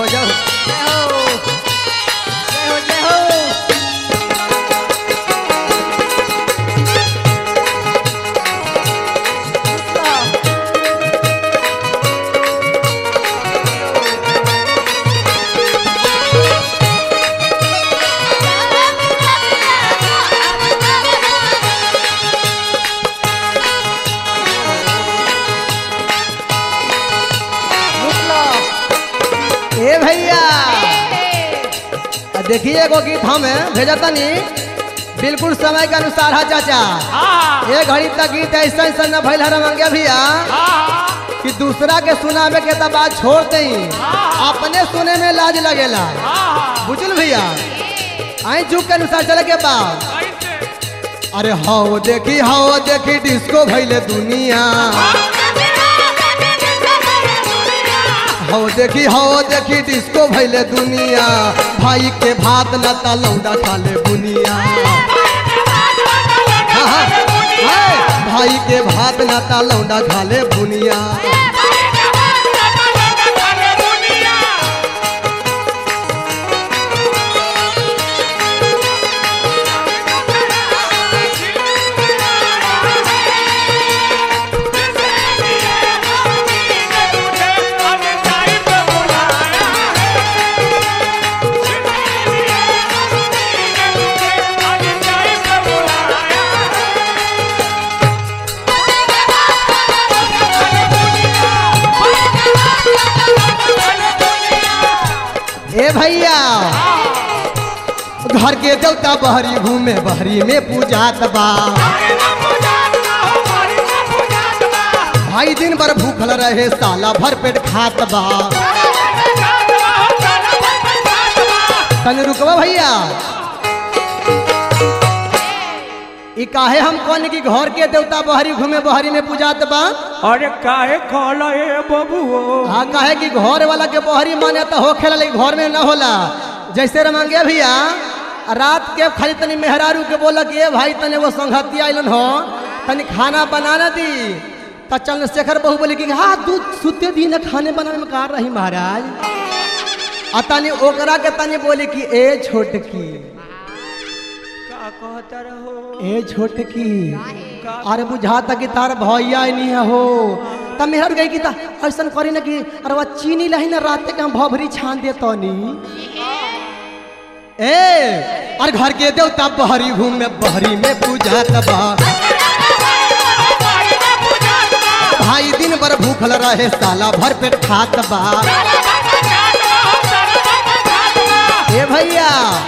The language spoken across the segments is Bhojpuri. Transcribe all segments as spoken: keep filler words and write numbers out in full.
हो जय हो जय हो जय हो। ए भैया देखिए एगो गीत हम भेजा तनी बिल्कुल समय के अनुसार है चाचा। एक घड़ी तक गीत ऐसा ऐसा न भैल हर मंगे भैया कि दूसरा के सुनावे के तब बात छोड़ दे अपने सुने में लाज लगेला बुझल भैया। आई जुग के अनुसार चले के बाद अरे हाओ देखी हाओ देखी डिस्को भैले दुनिया हो देखी हो देखी डिस्को भैले दुनिया भाई के भात न तलौदा खाले बुनिया भाई के भात न तलौदा खाले बुनिया। ए भैया घर के देवता बहरी घूमे बहरी में पूजात बा भाई दिन भर भूखल रहे साला भर पेट खात बा। तने रुकवा भैया ई काहे हम कौन की घर के देवता बहरी घूमे बहरी में पूजात बा। अरे काहे कहला ए बबुओ। हाँ काहे कि घर वाला के बहरी माने तो हो खेला लेकिन घर में न होला। जैसे रमंगे भैया रात के खाली तनी मेहरारू के बोला कि ए भाई तने वो संघती आइलन हो तनी खाना बनाना दी त चंद्रशेखर बहू बोली कि हाँ दूध सुते दी न खाने बनाने में कार रही महाराज। आ तनी ओकरा के तनी बोली कि ए छोटकी का कहता रहो ए छोटकी अरे बुझाता कि तार भैया नहीं है हो तब मेहर गई कि ऐसा करी ना कि अरे वह चीनी लही ना रात के हम भभरी छान दे तनी ए और घर के देवता बहरी घूम में बहरी में पूजा तबा भाई दिन भर भूखल रहे साला भर पेट खात बा। ए भैया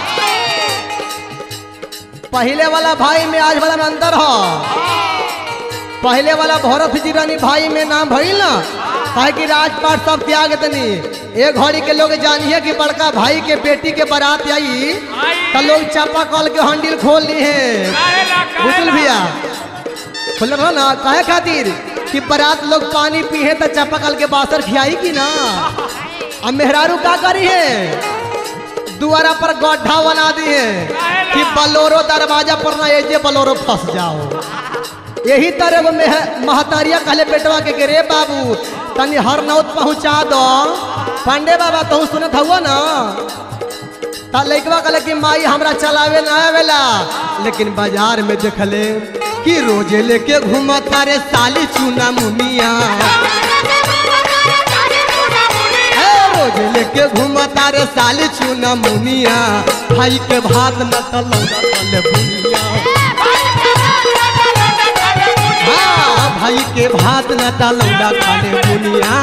पहले वाला भाई में आज वाला में अंतर हो। पहले वाला भरत जी रानी भाई में नाम भइल ना काहे कि राजपाट सब त्याग तनी एक घड़ी के लोग जानिए कि बड़का भाई के बेटी के बारात आई तो लोग चापा कल के हंडिल खोल ली है बुझल भैया खोल रहा ना काहे खातिर कि बारात लोग पानी पीहे तो चापा कल के बासर खियाई की ना। अब मेहरारू का करी है दुआरा पर गड्ढा बना दिए कि बलोरो दरवाजा पर ना एजे बलोरो फंस जाओ। यही तरह महतारिया कहले बेटवा के, के रे बाबू तनी हरनौत पहुँचा दो पांडे बाबा तो सुनत हुआ ना ता लइकवा कहले कि माई हमरा चलावे ना आवेला लेकिन बाजार में देखले कि रोजे लेके घूमता रे साली चूना मुनिया रोजे लेके घूमता रे साली चूना मुनिया भाई के भात न तलौदा तले बुनिया हाँ भाई के भात न तलौदा तले बुनिया।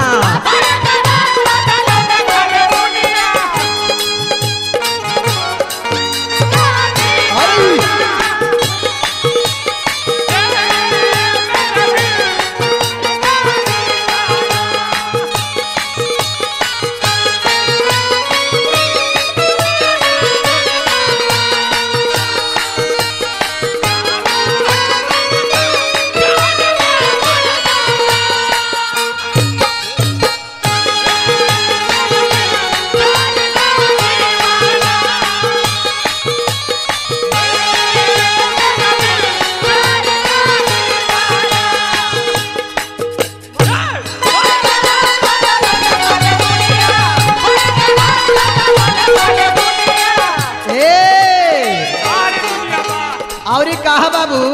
औरी कहा बाबू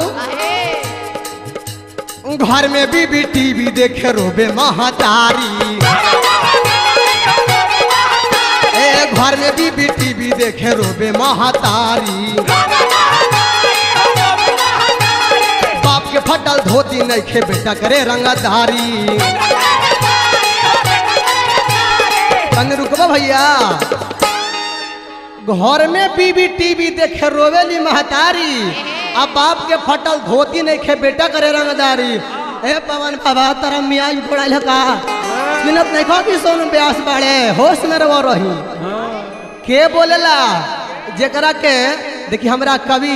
घर में बीबी टीवी देखे रोबे महतारी ए घर में बीबी टीवी देखे रोबे महतारी बाप के फटल धोती नहीं खे बेटा करे रंगदारी तन रुकबा भैया घर में बीबी टीवी देखे रोवेली महतारी अब बाप के फटल धोती नहीं खे बेटा करे रंगदारी ए पवन बाबा तारा मियाँ उड़ाइल का सुनत नहीं खो कि सोन ब्यास बाड़े होश में रहो रही के बोलेला जेकरा के देखिए हमरा कवि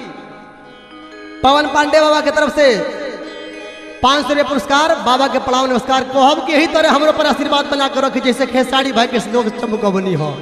पवन पांडे बाबा के तरफ से पाँच सौ रुपये पुरस्कार बाबा के प्रणाम नमस्कार कहब के ही तरह हमरो पर आशीर्वाद बना कर रखी जैसे खेसारी भाई के लोग चमकबनी हो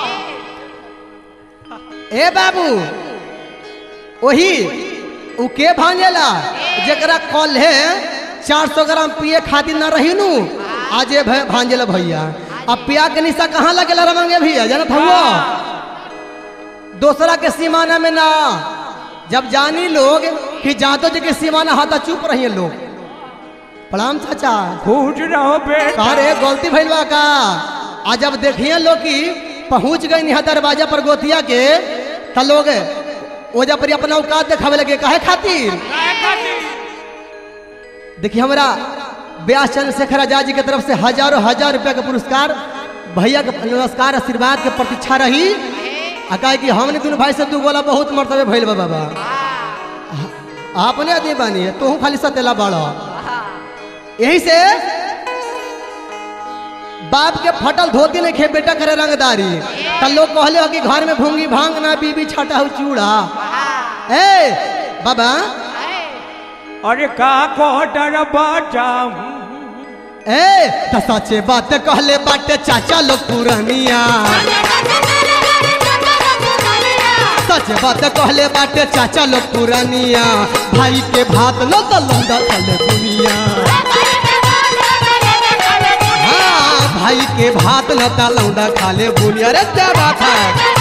ए बाबू वही उ के भांजेला जरा कल है चार सौ ग्राम पिए खातिर न रही नू आज भांजेला भैया अब पिया के निशा कहाँ लगेला रमंगे भैया जानत हुआ दूसरा के सीमाना में ना जब जानी लोग कि जातो जी के सीमाना हाथा चुप रही लोग प्रणाम चाचा खुश रहो बेटा अरे गलती भइल बा का आज जब देखिए लोग कि पहुंच गई निहा दरवाजा पर गोतिया के त लोग ओजा पर अपना औकात दिखावे लगे काहे खातिर देखिए हमारा व्यास चंद्रशेखर आजाद जी की तरफ से हजारों हजार रुपया का पुरस्कार भैया के नमस्कार आशीर्वाद के प्रतीक्षा रही आ कहे कि हमने दोनों भाई से दू गोला बहुत मर्तबे भइल बा बाबा आपने आदमी बानी तू खाली सतेला बड़ा यही से बाप के फटल धोती नहीं खे बेटा करे रंगदारी त लोग कहले हो कि घर में भूंगी भांग ना बीबी छटा हो चूड़ा ए बाबा अरे का कोटर बचा ए त सच्चे बात कहले बाटे चाचा लोग पुरानिया सच बात कहले बाटे चाचा लोग पुरानिया भाई के भात लो तो लौंडा चले दुनिया भाई के भात लता लौंडा खा ले बोलिया रे क्या बात है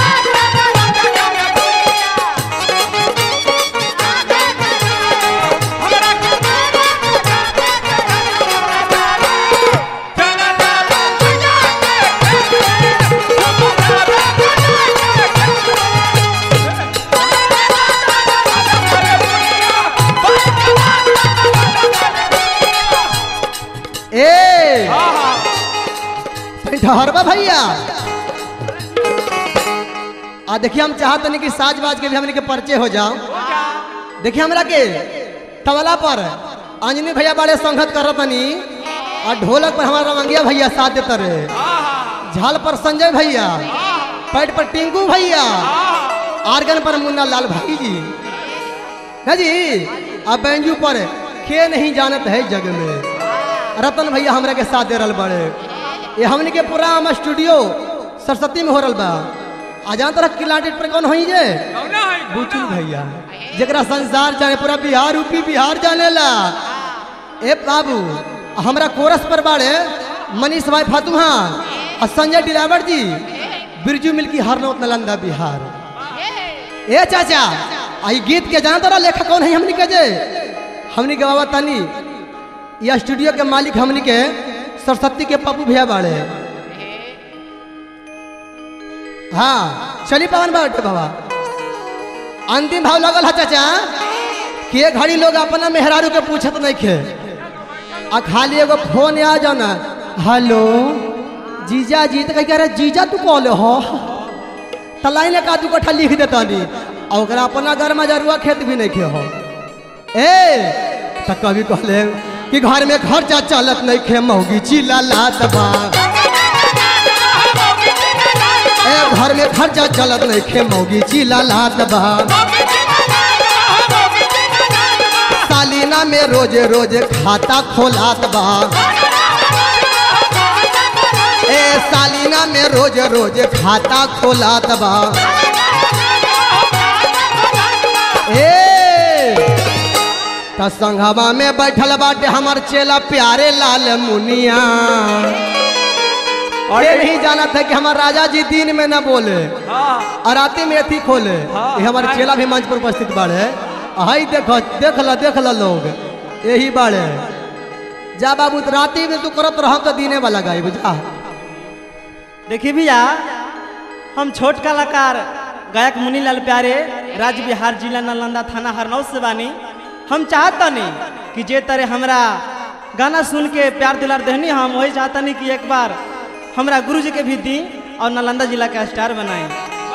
ए ठहरबा भैया आ देखिए हम चाहते नहीं कि साज बाज के भी हमने के परिचय हो जाओ देखिए हमरा के तबला पर अंजनी भैया बड़े संगत करत तनी और ढोलक पर हमारा रमंगिया भैया साथ देते रहे झाल पर संजय भैया पैड पर टिंकू भैया आर्गन पर मुन्ना लाल भाई जी है जी अब बैंजू पर के नहीं जानत है जग में रतन भैया हमरा के साथ दे रहा बड़े ये हमने के पूरा स्टूडियो सरस्वती में हो रहा बा आ जान तरह किलाटेट पर कौन होई जे बुचुल भैया जरा संसार जाने पूरा बिहार यूपी बिहार जाने ला ए बाबू हमरा कोरस पर बाड़े मनीष भाई फतुहा और संजय ड्राइवर जी बिरजू मिल्की हरनौत नालंदा बिहार ए चाचा आई गीत के जान तरह लेखक कौन है हमने के जे हमने के बाबा तनी यह स्टूडियो के मालिक हमने के सरस्वती के पप्पू भैया बाड़े हाँ चली पवन बाटे बाबा अंतिम भाव लगल है चाचा कि एक घड़ी लोग अपना मेहरारू के पूछत नहीं खे आ खाली एगो फोन आ जाना हेलो जीजा जी तो कह रहे जीजा तू कॉल हो तलाइन का दू कट्ठा लिख देता नी और अपना घर में जरुआ खेत भी नहीं खे हो ए तो कभी कहले कि घर में खर्चा चलत नहीं खे मौगी चिल्ला लात बा ए घर में खर्चा चलत नहीं खे मौगी चिल्ला लात बा सालीना में रोजे रोजे खाता खोलात बा ए सालीना में रोजे रोजे खाता खोलात बा ए संघवा में बैठल बाटे हमार चेला प्यारे लाल मुनिया और ये नहीं जाना था कि हमारे राजा जी दिन में न बोले और राती में अथी खोले ये हमारे चेला भी मंच पर उपस्थित बाड़े हाई देखो देख ला देख ला लोग यही बाड़े जा बाबू राती में तू करत रह तो दीने वाला गाई बुझा। देखिए भैया हम छोट कलाकार गायक मुनीलाल प्यारे राज्य बिहार जिला नालंदा थाना हरनौत से बानी। हम चाहता नहीं कि जे तरह हमरा गाना सुन के प्यार दुलार देहनी हम वही चाहता नहीं कि एक बार हमरा गुरु जी के भी दी और नालंदा जिला का स्टार बनाए।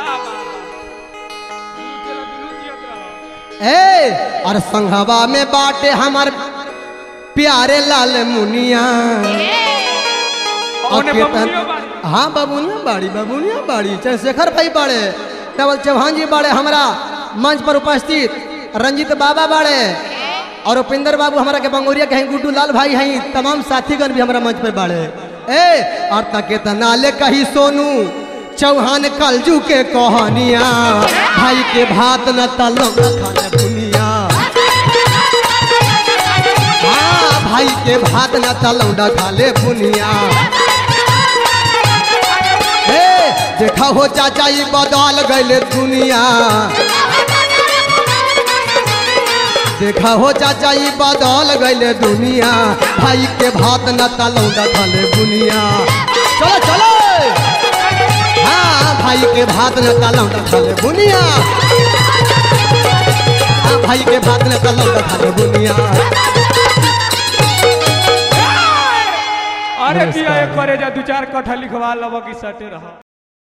ए और संघवा में बाटे हमार प्यारे लाल मुनिया और केतन हाँ बबुनिया बाड़ी बबुनिया बाड़ी चंद्रशेखर भाई बाड़े डबल चौहान जी बाड़े हमारा मंच पर उपस्थित रंजीत बाबा बाड़े और उपेंद्र बाबू हमारा के बंगोरिया के हैं गुड्डू लाल भाई हैं तमाम साथीगण भी हमारा मंच पर बाड़े। ए और तके तनाले कही सोनू चौहान कलजू के कहानिया भाई के भात न तलो खाने बुनिया हाँ भाई के भात न तलो खाले बुनिया। देखा हो चाचा ये बदल गए दुनिया देखा हो चाचा ये बदल गए दुनिया भाई के भात न तलौंडा खाले बुनिया। चलो चलो हाँ भाई के भात न तलौंडा खाले बुनिया हाँ भाई के भात न तलौंडा खाले बुनिया। अरे पिया एक करे जा दो चार कट्ठा लिखवा लब कि सटे रहा।